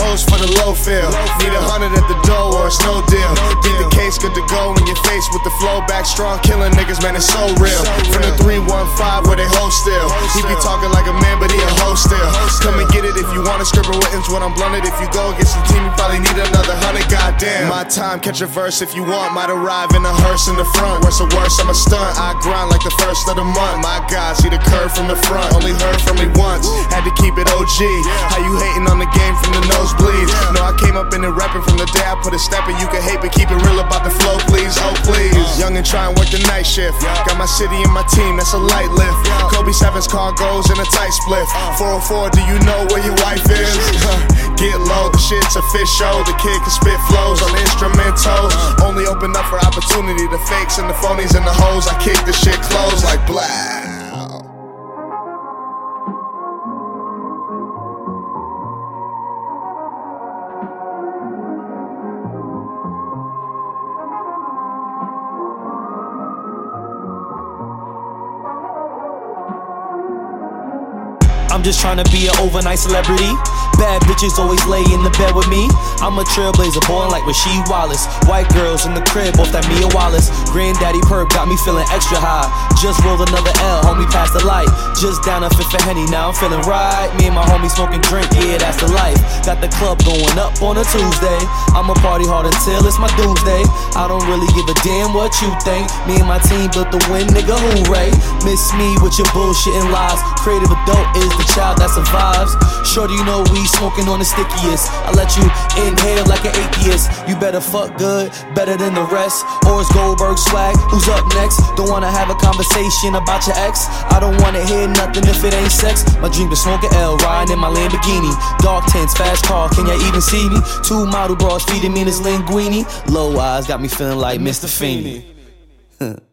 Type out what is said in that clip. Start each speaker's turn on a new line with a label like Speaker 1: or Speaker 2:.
Speaker 1: hoes for the low feel. Need 100 at the door or it's no deal. Beat the case, good to go in your face with the flow back strong. Killing niggas, man, it's so real. From the 315 where they hold still. He be talking like a man, but he a hoe still. Come and get it if you want to. Scribble witness when I'm blunted. If you go against the team, you probably need another 100. Goddamn. My time, catch a verse if you want. Might arrive in a hearse in the front. Worse or worse, I'm a stunt. I grind like the first of the month. My God, see the curve from the front. Only heard from me once. Had to keep it OG. How you hating on the game from the nosebleeds? No, I came up in it rapping from the day I put a step in. You can hate, but keep it real about the flow, please. Oh, please. Young and try and work the night shift. Got my city and my team, that's a light lift. Kobe 7's car goes in a tight split. 404, do you know where your wife is? Get low, the shit's official. The kid can spit flows on instrumentals. Only open up for opportunity. The fakes and the phonies and the hoes, I kick the shit close like blah.
Speaker 2: I'm just tryna be an overnight celebrity. Bad bitches always lay in the bed with me. I'm a trailblazer, born like Rasheed Wallace. White girls in the crib, off that Mia Wallace. Granddaddy perp got me feeling extra high. Just rolled another L, homie passed the light. Just down a fifth of Henny, now I'm feeling right. Me and my homie smoking drink, yeah, that's the life. Got the club going up on a Tuesday. I'ma party hard until it's my doomsday. I don't really give a damn what you think. Me and my team built the win, nigga, hooray. Miss me with your bullshit and lies. Creative adult is the child that survives. Shorty, you know we smoking on the stickiest. I let you inhale like an atheist. You better fuck good, better than the rest. Or it's Goldberg swag, who's up next? Don't wanna have a conversation about your ex. I don't wanna hear nothing if it ain't sex. My dream to smoke a L, riding in my Lamborghini. Dark tints, fast car, can ya even see me? 2 model bras feeding me this linguine. Low eyes got me feeling like Mr. Feeney.